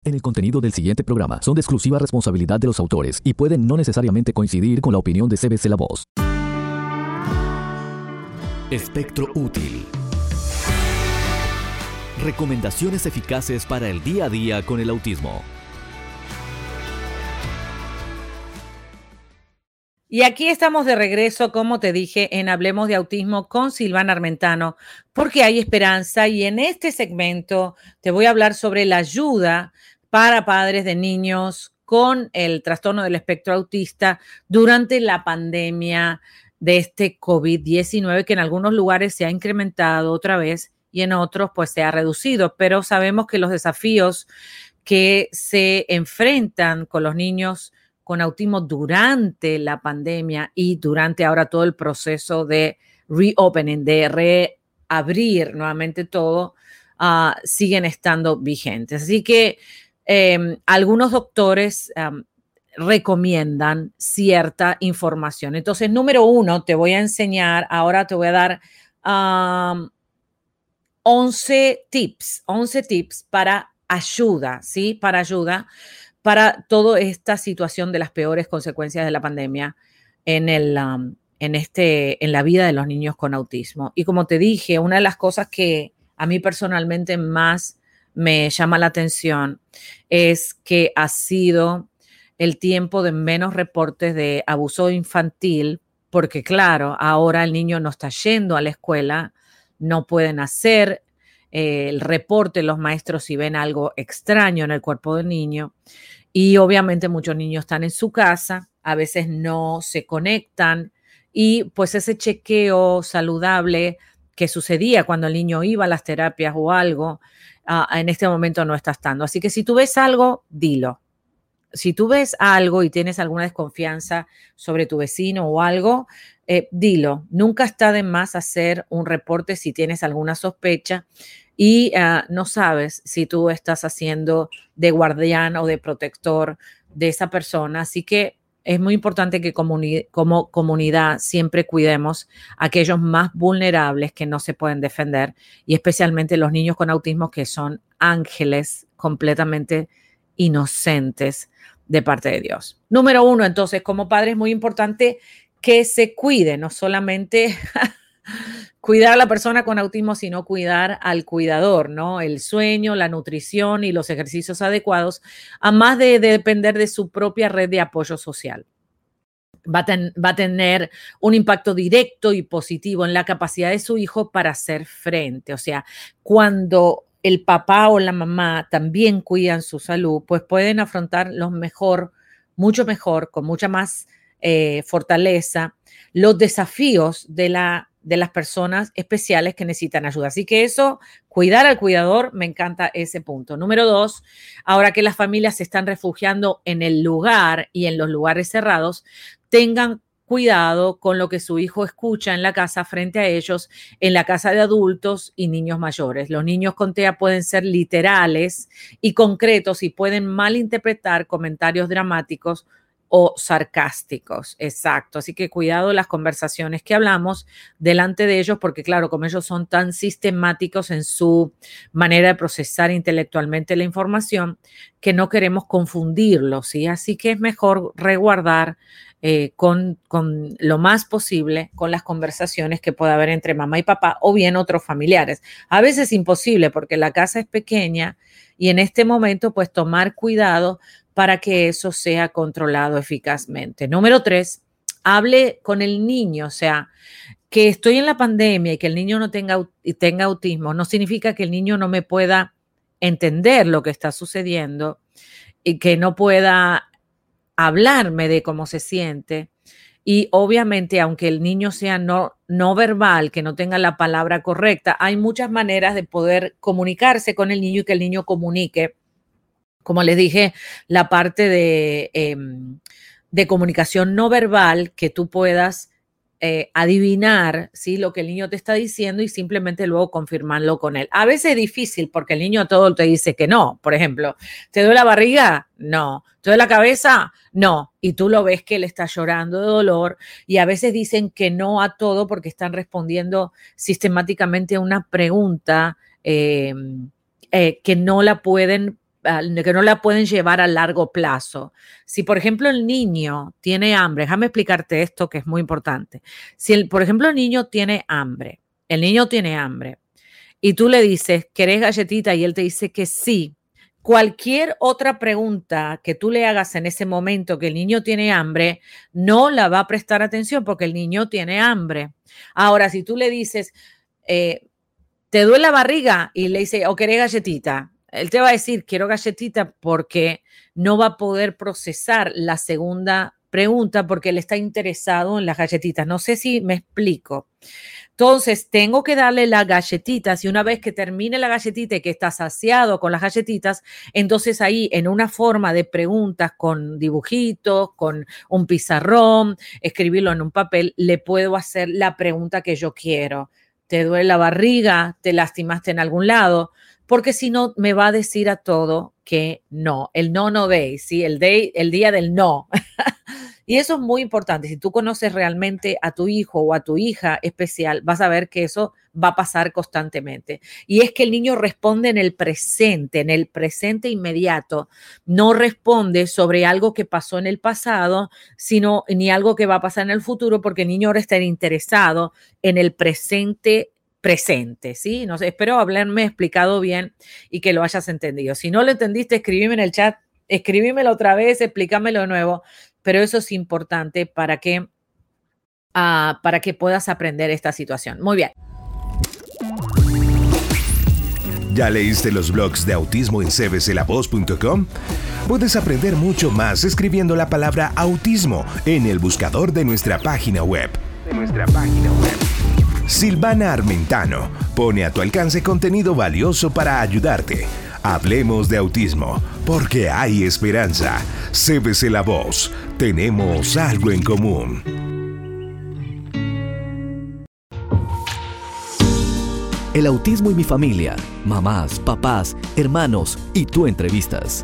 En el contenido del siguiente programa son de exclusiva responsabilidad de los autores y pueden no necesariamente coincidir con la opinión de CBC La Voz. Espectro útil. Recomendaciones eficaces para el día a día con el autismo. Y aquí estamos de regreso, como te dije, en Hablemos de Autismo con Silvana Armentano, porque hay esperanza y en este segmento te voy a hablar sobre la ayuda para padres de niños con el trastorno del espectro autista durante la pandemia de este COVID-19, que en algunos lugares se ha incrementado otra vez y en otros pues se ha reducido, pero sabemos que los desafíos que se enfrentan con los niños con autismo durante la pandemia y durante ahora todo el proceso de reopening, de reabrir nuevamente todo, siguen estando vigentes. Así que algunos doctores recomiendan cierta información. Entonces, número uno, te voy a enseñar, ahora te voy a dar 11 tips para ayuda, ¿sí? Para ayuda para toda esta situación de las peores consecuencias de la pandemia en la vida de los niños con autismo. Y como te dije, una de las cosas que a mí personalmente más me llama la atención es que ha sido el tiempo de menos reportes de abuso infantil, porque claro, ahora el niño no está yendo a la escuela, no pueden hacer el reporte los maestros si ven algo extraño en el cuerpo del niño. Y obviamente muchos niños están en su casa, a veces no se conectan y pues ese chequeo saludable que sucedía cuando el niño iba a las terapias o algo, en este momento no está estando. Así que si tú ves algo, dilo. Si tú ves algo y tienes alguna desconfianza sobre tu vecino o algo, dilo. Nunca está de más hacer un reporte si tienes alguna sospecha y no sabes si tú estás haciendo de guardián o de protector de esa persona. Así que es muy importante que como comunidad siempre cuidemos a aquellos más vulnerables que no se pueden defender y especialmente los niños con autismo que son ángeles completamente inocentes de parte de Dios. Número uno, entonces, como padre es muy importante que se cuide, no solamente cuidar a la persona con autismo, sino cuidar al cuidador, ¿no? El sueño, la nutrición y los ejercicios adecuados, a más de depender de su propia red de apoyo social. Va a tener un impacto directo y positivo en la capacidad de su hijo para hacer frente. O sea, cuando el papá o la mamá también cuidan su salud, pues pueden afrontar mucho mejor, con mucha más fortaleza, los desafíos de las personas especiales que necesitan ayuda. Así que eso, cuidar al cuidador, me encanta ese punto. Número dos, ahora que las familias se están refugiando en el lugar y en los lugares cerrados, tengan cuidado con lo que su hijo escucha en la casa frente a ellos, en la casa de adultos y niños mayores. Los niños con TEA pueden ser literales y concretos y pueden malinterpretar comentarios dramáticos o sarcásticos. Exacto. Así que cuidado las conversaciones que hablamos delante de ellos, porque claro, como ellos son tan sistemáticos en su manera de procesar intelectualmente la información, que no queremos confundirlos, ¿sí? Así que es mejor resguardar con lo más posible con las conversaciones que pueda haber entre mamá y papá o bien otros familiares. A veces imposible porque la casa es pequeña y en este momento pues tomar cuidado para que eso sea controlado eficazmente. Número tres, hable con el niño, o sea, que estoy en la pandemia y que el niño no tenga autismo no significa que el niño no me pueda entender lo que está sucediendo y que no pueda hablarme de cómo se siente. Y obviamente, aunque el niño sea no verbal, que no tenga la palabra correcta, hay muchas maneras de poder comunicarse con el niño y que el niño comunique. Como les dije, la parte de comunicación no verbal, que tú puedas adivinar, ¿sí?, lo que el niño te está diciendo y simplemente luego confirmarlo con él. A veces es difícil porque el niño todo te dice que no. Por ejemplo, ¿te duele la barriga? No. ¿Te duele la cabeza? No. Y tú lo ves que él está llorando de dolor y a veces dicen que no a todo porque están respondiendo sistemáticamente a una pregunta que no la pueden que no la pueden llevar a largo plazo. Si, por ejemplo, el niño tiene hambre, déjame explicarte esto que es muy importante. Si, por ejemplo, el niño tiene hambre y tú le dices, ¿querés galletita? Y él te dice que sí. Cualquier otra pregunta que tú le hagas en ese momento que el niño tiene hambre, no la va a prestar atención porque el niño tiene hambre. Ahora, si tú le dices, ¿te duele la barriga? Y le dice, ¿o querés galletita? Él te va a decir, quiero galletita porque no va a poder procesar la segunda pregunta porque él está interesado en las galletitas. No sé si me explico. Entonces, tengo que darle las galletitas y una vez que termine la galletita y que está saciado con las galletitas, entonces ahí en una forma de preguntas con dibujitos, con un pizarrón, escribirlo en un papel, le puedo hacer la pregunta que yo quiero. ¿Te duele la barriga? ¿Te lastimaste en algún lado? Porque si no, me va a decir a todo que no. El no day, ¿sí? El día del no. Y eso es muy importante. Si tú conoces realmente a tu hijo o a tu hija especial, vas a ver que eso va a pasar constantemente. Y es que el niño responde en el presente inmediato. No responde sobre algo que pasó en el pasado, sino ni algo que va a pasar en el futuro, porque el niño ahora está interesado en el presente, ¿sí? No sé, espero haberme explicado bien y que lo hayas entendido. Si no lo entendiste, escríbeme en el chat, escribímelo otra vez, explícamelo de nuevo, pero eso es importante para que puedas aprender esta situación. Muy bien. ¿Ya leíste los blogs de autismo en cbclavoz.com? Puedes aprender mucho más escribiendo la palabra autismo en el buscador de nuestra página web. Silvana Armentano pone a tu alcance contenido valioso para ayudarte. Hablemos de autismo, porque hay esperanza. CBC La Voz, tenemos algo en común. El autismo y mi familia, mamás, papás, hermanos y tú entrevistas.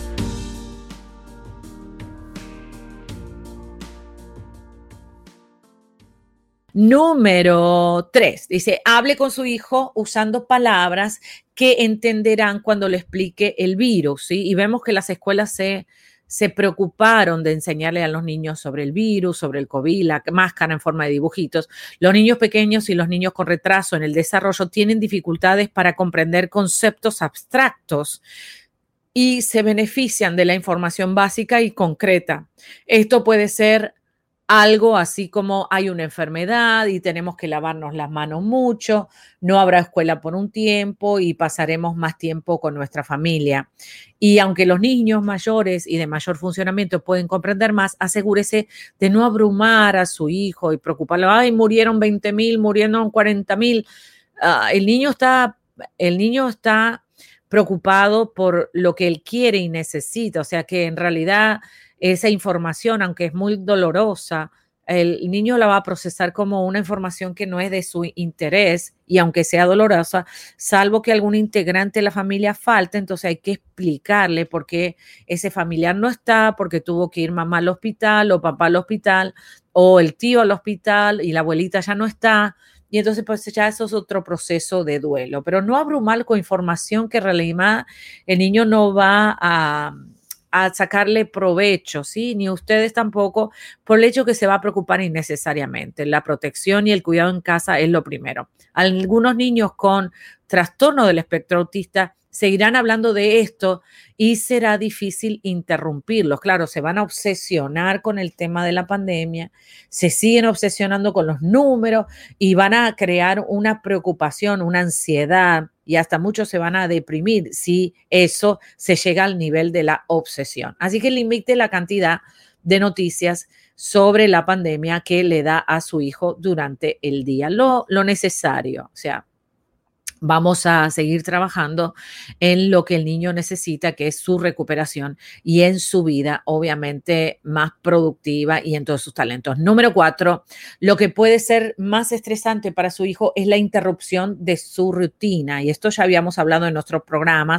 Número 3, dice, hable con su hijo usando palabras que entenderán cuando le explique el virus, ¿sí? Y vemos que las escuelas se preocuparon de enseñarle a los niños sobre el virus, sobre el COVID, la máscara en forma de dibujitos. Los niños pequeños y los niños con retraso en el desarrollo tienen dificultades para comprender conceptos abstractos y se benefician de la información básica y concreta. Esto puede ser algo así como hay una enfermedad y tenemos que lavarnos las manos mucho, no habrá escuela por un tiempo y pasaremos más tiempo con nuestra familia. Y aunque los niños mayores y de mayor funcionamiento pueden comprender más, asegúrese de no abrumar a su hijo y preocuparlo. Ay, murieron 20,000, murieron 40,000. El niño está preocupado por lo que él quiere y necesita, o sea que en realidad esa información, aunque es muy dolorosa, el niño la va a procesar como una información que no es de su interés y aunque sea dolorosa, salvo que algún integrante de la familia falte, entonces hay que explicarle por qué ese familiar no está, porque tuvo que ir mamá al hospital o papá al hospital o el tío al hospital y la abuelita ya no está. Y entonces pues ya eso es otro proceso de duelo, pero no abrumar con información que en realidad el niño no va a sacarle provecho, ¿sí? Ni ustedes tampoco, por el hecho que se va a preocupar innecesariamente. La protección y el cuidado en casa es lo primero. Algunos niños con trastorno del espectro autista seguirán hablando de esto y será difícil interrumpirlos. Claro, se van a obsesionar con el tema de la pandemia, se siguen obsesionando con los números y van a crear una preocupación, una ansiedad y hasta muchos se van a deprimir si eso se llega al nivel de la obsesión. Así que limite la cantidad de noticias sobre la pandemia que le da a su hijo durante el día, lo necesario, o sea, vamos a seguir trabajando en lo que el niño necesita, que es su recuperación y en su vida, obviamente, más productiva y en todos sus talentos. Número 4, lo que puede ser más estresante para su hijo es la interrupción de su rutina. Y esto ya habíamos hablado en nuestros programas,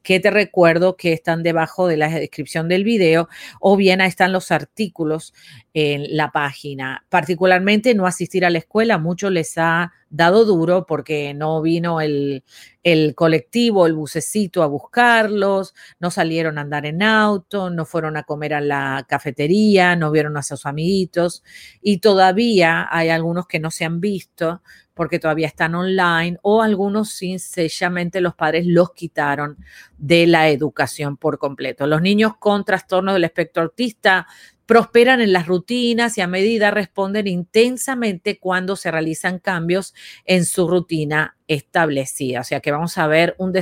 que te recuerdo que están debajo de la descripción del video, o bien ahí están los artículos en la página. Particularmente no asistir a la escuela, muchos les ha dado duro porque no vino el colectivo, el bucecito a buscarlos, no salieron a andar en auto, no fueron a comer a la cafetería, no vieron a sus amiguitos, y todavía hay algunos que no se han visto porque todavía están online, o algunos sencillamente los padres los quitaron de la educación por completo. Los niños con trastorno del espectro autista prosperan en las rutinas y a medida responden intensamente cuando se realizan cambios en su rutina establecida. O sea que vamos a ver un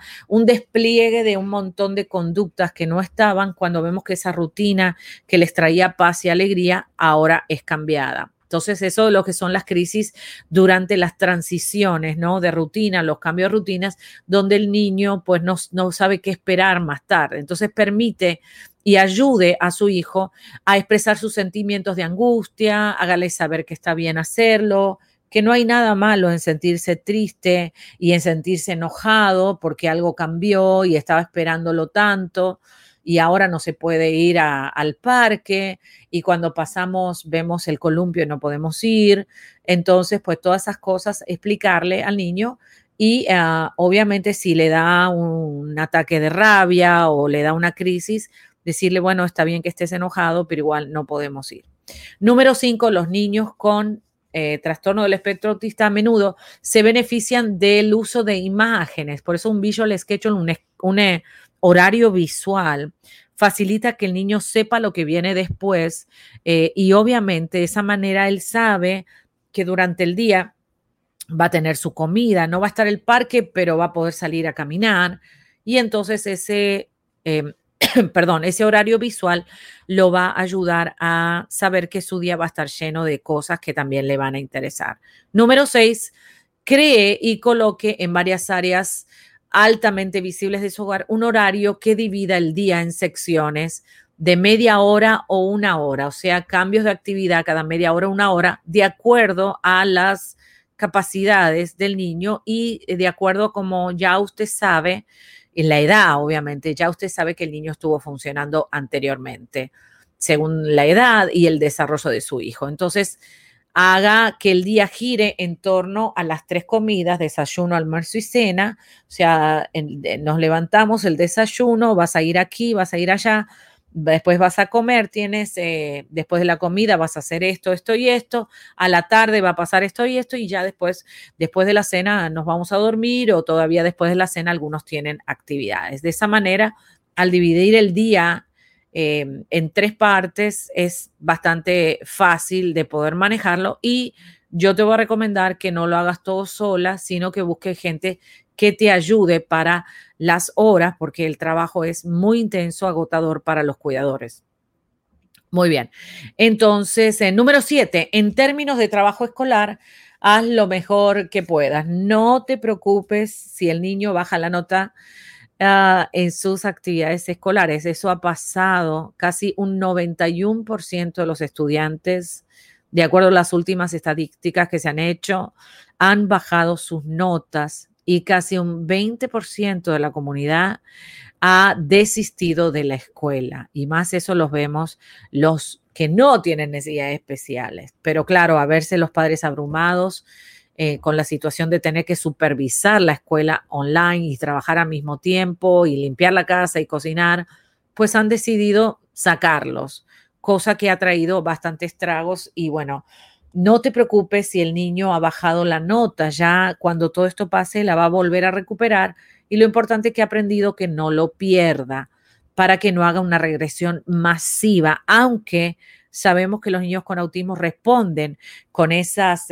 despliegue de un montón de conductas que no estaban cuando vemos que esa rutina que les traía paz y alegría ahora es cambiada. Entonces, eso es lo que son las crisis durante las transiciones, ¿no? De rutina, los cambios de rutinas, donde el niño pues no sabe qué esperar más tarde. Entonces, permite y ayude a su hijo a expresar sus sentimientos de angustia, hágale saber que está bien hacerlo, que no hay nada malo en sentirse triste y en sentirse enojado porque algo cambió y estaba esperándolo tanto y ahora no se puede ir al parque, y cuando pasamos vemos el columpio y no podemos ir. Entonces, pues todas esas cosas, explicarle al niño. Y obviamente si le da un ataque de rabia o le da una crisis, decirle, bueno, está bien que estés enojado, pero igual no podemos ir. Número 5, los niños con trastorno del espectro autista a menudo se benefician del uso de imágenes. Por eso un visual schedule, un horario visual, facilita que el niño sepa lo que viene después, y obviamente de esa manera él sabe que durante el día va a tener su comida, no va a estar en el parque, pero va a poder salir a caminar, y entonces ese horario visual lo va a ayudar a saber que su día va a estar lleno de cosas que también le van a interesar. Número 6, cree y coloque en varias áreas altamente visibles de su hogar un horario que divida el día en secciones de media hora o una hora, o sea, cambios de actividad cada media hora o una hora, de acuerdo a las capacidades del niño y de acuerdo a como ya usted sabe, en la edad, obviamente, ya usted sabe que el niño estuvo funcionando anteriormente, según la edad y el desarrollo de su hijo. Entonces, haga que el día gire en torno a las 3 comidas, desayuno, almuerzo y cena. O sea, nos levantamos, el desayuno, vas a ir aquí, vas a ir allá, después vas a comer, después de la comida vas a hacer esto, esto y esto, a la tarde va a pasar esto y esto, y ya después de la cena nos vamos a dormir, o todavía después de la cena algunos tienen actividades. De esa manera, al dividir el día en 3 partes, es bastante fácil de poder manejarlo, y yo te voy a recomendar que no lo hagas todo sola, sino que busques gente que te ayude para las horas, porque el trabajo es muy intenso, agotador para los cuidadores. Muy bien. Entonces, número 7, en términos de trabajo escolar, haz lo mejor que puedas. No te preocupes si el niño baja la nota en sus actividades escolares. Eso ha pasado. Casi un 91% de los estudiantes, de acuerdo a las últimas estadísticas que se han hecho, han bajado sus notas, y casi un 20% de la comunidad ha desistido de la escuela. Y más eso los vemos los que no tienen necesidades especiales. Pero claro, a verse los padres abrumados con la situación de tener que supervisar la escuela online y trabajar al mismo tiempo y limpiar la casa y cocinar, pues han decidido sacarlos, cosa que ha traído bastantes estragos. Y bueno, no te preocupes si el niño ha bajado la nota, ya cuando todo esto pase la va a volver a recuperar, y lo importante es que ha aprendido que no lo pierda para que no haga una regresión masiva, aunque sabemos que los niños con autismo responden con esas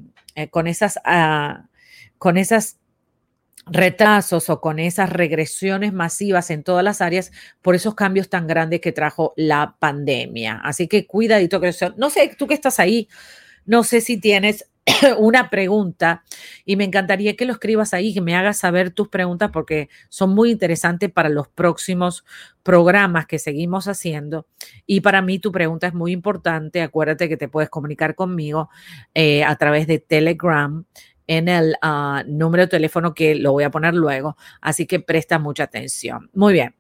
retrasos o con esas regresiones masivas en todas las áreas por esos cambios tan grandes que trajo la pandemia. Así que cuidadito. No sé, tú que estás ahí, no sé si tienes una pregunta, y me encantaría que lo escribas ahí, que me hagas saber tus preguntas, porque son muy interesantes para los próximos programas que seguimos haciendo. Y para mí tu pregunta es muy importante. Acuérdate que te puedes comunicar conmigo a través de Telegram. en el número de teléfono que lo voy a poner luego, así que presta mucha atención. Muy bien.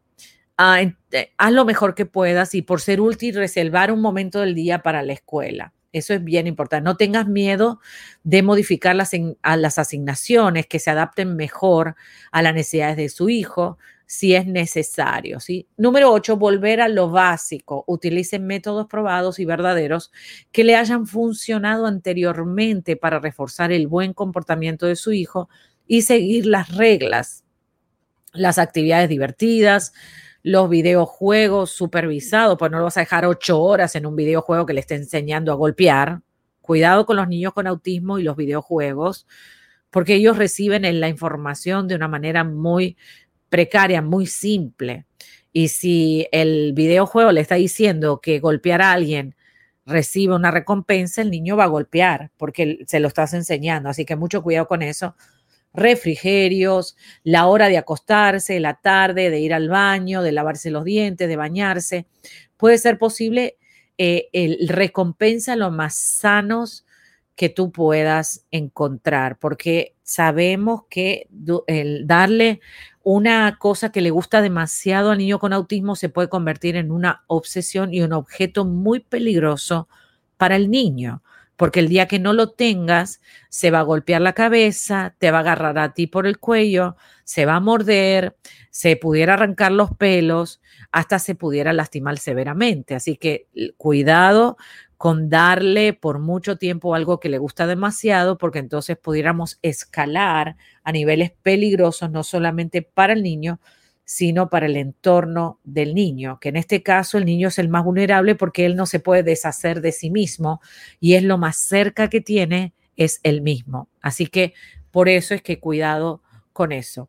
Haz lo mejor que puedas y por ser útil, reservar un momento del día para la escuela. Eso es bien importante. No tengas miedo de modificar las asignaciones que se adapten mejor a las necesidades de su hijo si es necesario, ¿sí? Número 8, volver a lo básico. Utilicen métodos probados y verdaderos que le hayan funcionado anteriormente para reforzar el buen comportamiento de su hijo y seguir las reglas, las actividades divertidas, los videojuegos supervisados, pues no lo vas a dejar 8 horas en un videojuego que le esté enseñando a golpear. Cuidado con los niños con autismo y los videojuegos, porque ellos reciben la información de una manera muy precaria, muy simple. Y si el videojuego le está diciendo que golpear a alguien recibe una recompensa, el niño va a golpear porque se lo estás enseñando. Así que mucho cuidado con eso. Refrigerios, la hora de acostarse, la tarde, de ir al baño, de lavarse los dientes, de bañarse. Puede ser posible recompensa lo más sanos que tú puedas encontrar, porque sabemos que el darle una cosa que le gusta demasiado al niño con autismo se puede convertir en una obsesión y un objeto muy peligroso para el niño. Porque el día que no lo tengas, se va a golpear la cabeza, te va a agarrar a ti por el cuello, se va a morder, se pudiera arrancar los pelos, hasta se pudiera lastimar severamente. Así que cuidado con darle por mucho tiempo algo que le gusta demasiado, porque entonces pudiéramos escalar a niveles peligrosos, no solamente para el niño, sino para el entorno del niño, que en este caso el niño es el más vulnerable porque él no se puede deshacer de sí mismo y es lo más cerca que tiene es él mismo. Así que por eso es que cuidado con eso.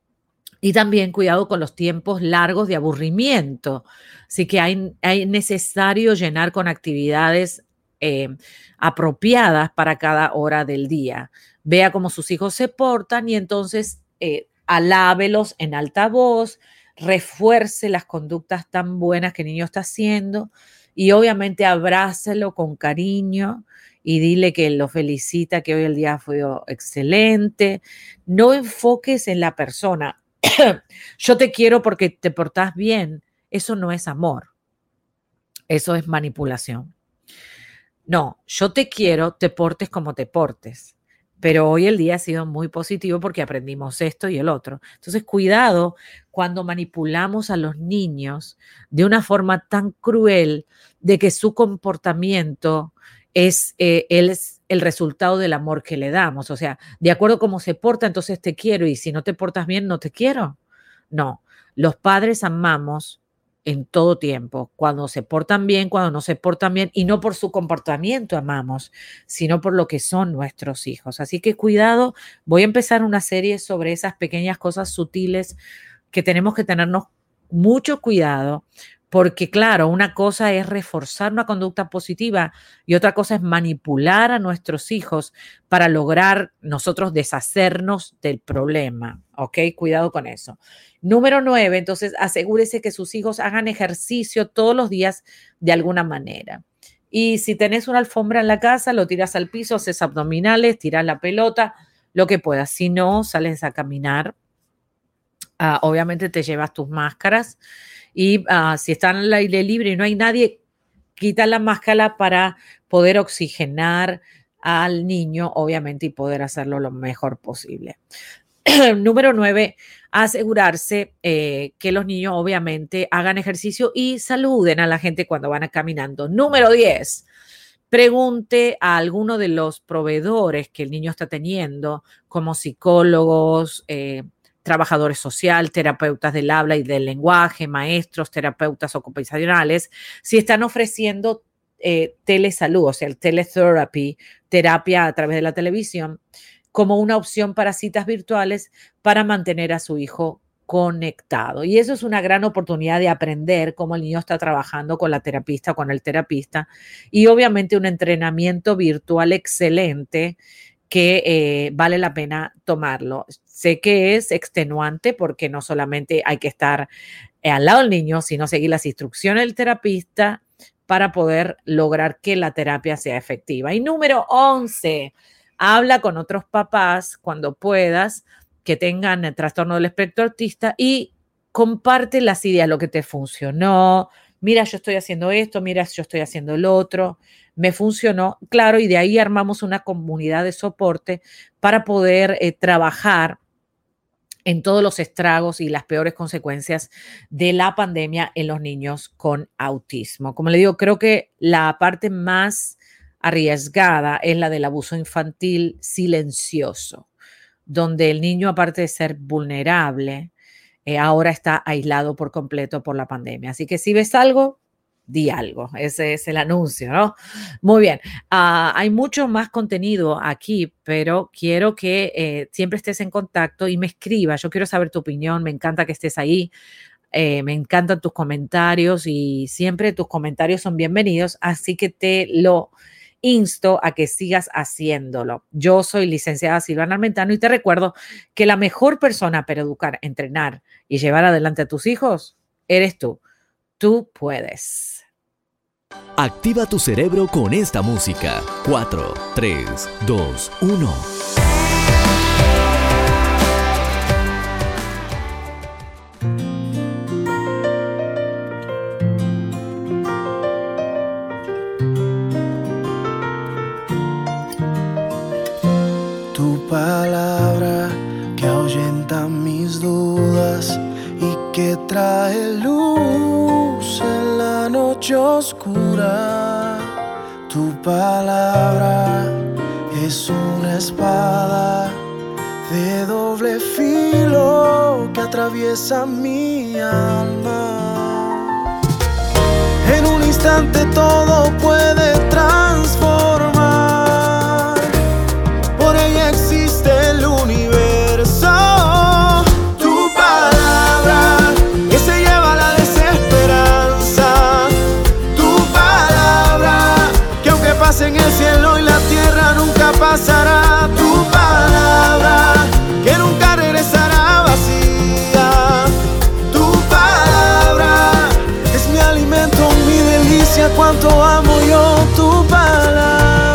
Y también cuidado con los tiempos largos de aburrimiento. Así que hay necesario llenar con actividades apropiadas para cada hora del día. Vea cómo sus hijos se portan y entonces alábelos en alta voz, refuerce las conductas tan buenas que el niño está haciendo y obviamente abrácelo con cariño y dile que lo felicita, que hoy el día fue excelente. No enfoques en la persona. Yo te quiero porque te portás bien. Eso no es amor. Eso es manipulación. No, yo te quiero, te portes como te portes. Pero hoy el día ha sido muy positivo porque aprendimos esto y el otro. Entonces, cuidado cuando manipulamos a los niños de una forma tan cruel de que su comportamiento es el resultado del amor que le damos. O sea, de acuerdo a cómo se porta, entonces te quiero y si no te portas bien, no te quiero. No, los padres amamos en todo tiempo, cuando se portan bien, cuando no se portan bien, y no por su comportamiento amamos, sino por lo que son nuestros hijos. Así que cuidado, voy a empezar una serie sobre esas pequeñas cosas sutiles que tenemos que tenernos mucho cuidado, porque claro, una cosa es reforzar una conducta positiva y otra cosa es manipular a nuestros hijos para lograr nosotros deshacernos del problema, ¿ok? Cuidado con eso. Número 9, entonces asegúrese que sus hijos hagan ejercicio todos los días de alguna manera. Y si tenés una alfombra en la casa, lo tiras al piso, haces abdominales, tiras la pelota, lo que puedas. Si no, sales a caminar. Obviamente te llevas tus máscaras y si están al aire libre y no hay nadie, quita la máscara para poder oxigenar al niño, obviamente, y poder hacerlo lo mejor posible. Número 9, asegurarse que los niños obviamente hagan ejercicio y saluden a la gente cuando van caminando. Número 10, pregunte a alguno de los proveedores que el niño está teniendo, como psicólogos, trabajadores sociales, terapeutas del habla y del lenguaje, maestros, terapeutas ocupacionales, si están ofreciendo telesalud, o sea, el teletherapy, terapia a través de la televisión, como una opción para citas virtuales para mantener a su hijo conectado. Y eso es una gran oportunidad de aprender cómo el niño está trabajando con la terapista, con el terapista, y obviamente un entrenamiento virtual excelente que vale la pena tomarlo. Sé que es extenuante porque no solamente hay que estar al lado del niño, sino seguir las instrucciones del terapista para poder lograr que la terapia sea efectiva. Y número 11, habla con otros papás cuando puedas que tengan el trastorno del espectro autista y comparte las ideas, lo que te funcionó. Mira, yo estoy haciendo esto, mira, yo estoy haciendo lo otro, me funcionó, claro, y de ahí armamos una comunidad de soporte para poder trabajar en todos los estragos y las peores consecuencias de la pandemia en los niños con autismo. Como le digo, creo que la parte más arriesgada es la del abuso infantil silencioso, donde el niño, aparte de ser vulnerable, ahora está aislado por completo por la pandemia. Así que si ves algo, di algo. Ese es el anuncio, ¿no? Muy bien. Hay mucho más contenido aquí, pero quiero que siempre estés en contacto y me escribas. Yo quiero saber tu opinión. Me encanta que estés ahí. Me encantan tus comentarios y siempre tus comentarios son bienvenidos. Así que te lo insto a que sigas haciéndolo. Yo soy licenciada Silvana Armentano y te recuerdo que la mejor persona para educar, entrenar y llevar adelante a tus hijos eres tú. Tú puedes. Activa tu cerebro con esta música. 4, 3, 2, 1. Tu palabra que ahuyenta mis dudas y que trae luz en la noche oscura. Tu palabra es una espada de doble filo que atraviesa mi alma. En un instante todo puede transformar. Por ella existe el universo. Tu palabra que se lleva la desesperanza. Tu palabra que aunque pase en el cielo y la tierra nunca pasará. Tu palabra que nunca regresará vacía. Tu palabra es mi alimento, mi delicia. Cuánto amo yo tu palabra.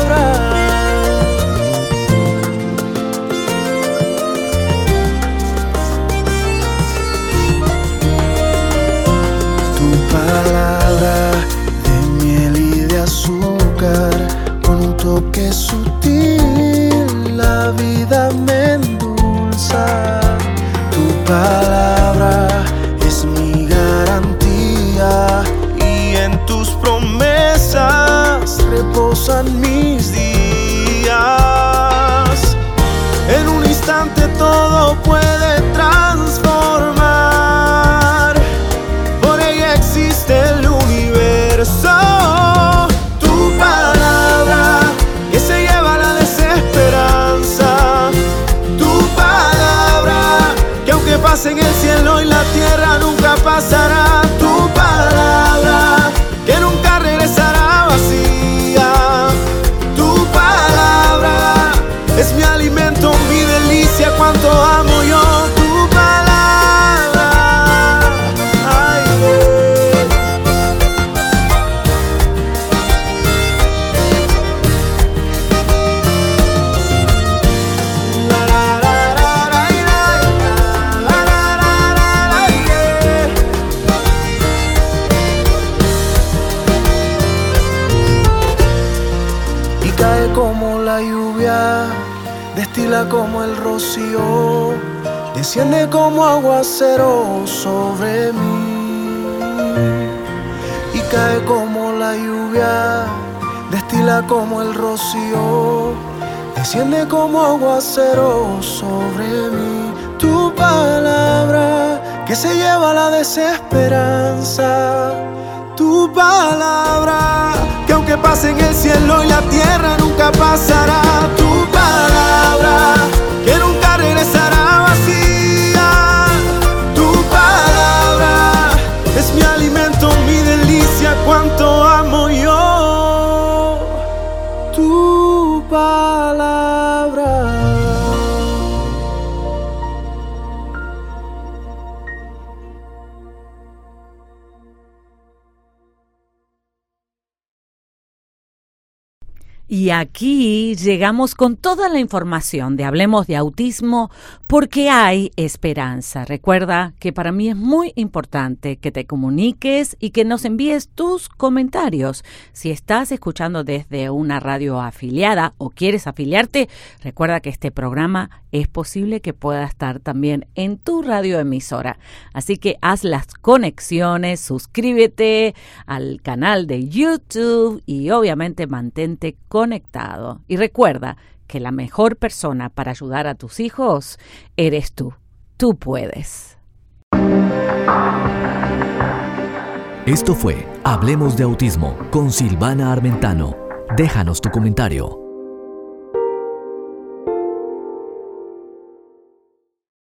Palabra de miel y de azúcar, con un toque sutil la vida me endulza. Tu palabra es mi garantía y en tus promesas reposan mis días. En un instante todo puede transformar. Existe el universo. Tu palabra que se lleva la desesperanza. Tu palabra que aunque pase en el cielo y la tierra nunca pasará. Tu palabra que nunca regresará vacía. Tu palabra es mi alimento, mi delicia. Cuánto amo yo tu palabra. Como la lluvia, destila como el rocío, desciende como aguacero sobre mí. Y cae como la lluvia, destila como el rocío, desciende como aguacero sobre mí. Tu palabra que se lleva la desesperanza. Tu palabra que aunque pase en el cielo y la tierra nunca pasará. Tu palabra que nunca regresará vacía. Tu palabra es mi alimento, mi delicia. Cuánto amo yo tu palabra. Y aquí llegamos con toda la información de Hablemos de Autismo porque hay esperanza. Recuerda que para mí es muy importante que te comuniques y que nos envíes tus comentarios. Si estás escuchando desde una radio afiliada o quieres afiliarte, recuerda que este programa es posible que pueda estar también en tu radioemisora. Así que haz las conexiones, suscríbete al canal de YouTube y obviamente mantente conectado. Y recuerda que la mejor persona para ayudar a tus hijos eres tú. Tú puedes. Esto fue Hablemos de Autismo con Silvana Armentano. Déjanos tu comentario.